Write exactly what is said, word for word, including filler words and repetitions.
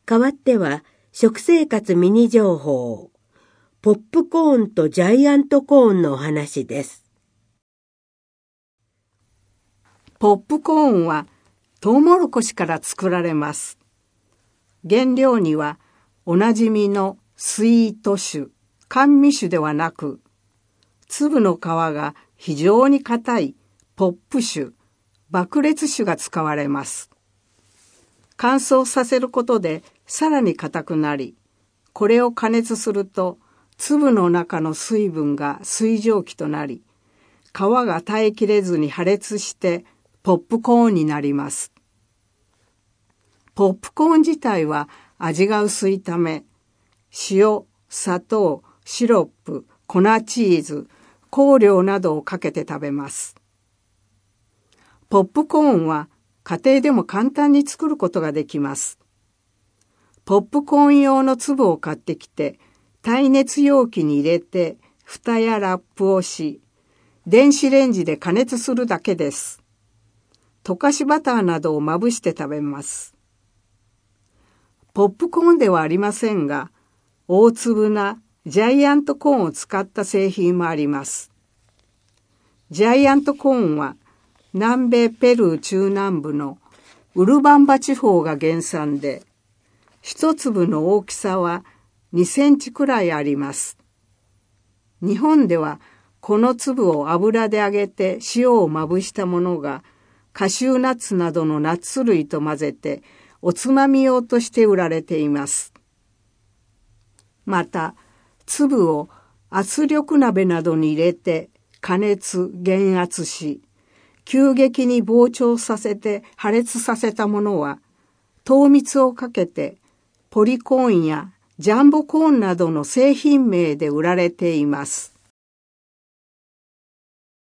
代わっては食生活ミニ情報、ポップコーンとジャイアントコーンのお話です。 ポップコーンはトウモロコシから作られます。原料にはおなじみのスイート種、甘味種ではなく、粒の皮が非常に硬いポップ種、爆裂種が使われます。乾燥させることでさらに硬くなり、これを加熱すると粒の中の水分が水蒸気となり、皮が耐えきれずに破裂してポップコーンになります。ポップコーン自体は味が薄いため、塩、砂糖、シロップ、粉チーズ、香料などをかけて食べます。ポップコーンは家庭でも簡単に作ることができます。ポップコーン用の粒を買ってきて、耐熱容器に入れて、蓋やラップをし、電子レンジで加熱するだけです。溶かしバターなどをまぶして食べます。ポップコーンではありませんが、大粒なジャイアントコーンを使った製品もあります。ジャイアントコーンは、南米ペルー中南部のウルバンバ地方が原産で、一粒の大きさはにセンチくらいあります。日本ではこの粒を油で揚げて塩をまぶしたものがカシューナッツなどのナッツ類と混ぜておつまみ用として売られています。また、粒を圧力鍋などに入れて加熱・減圧し、急激に膨張させて破裂させたものは、糖蜜をかけてポリコーンやジャンボコーンなどの製品名で売られています。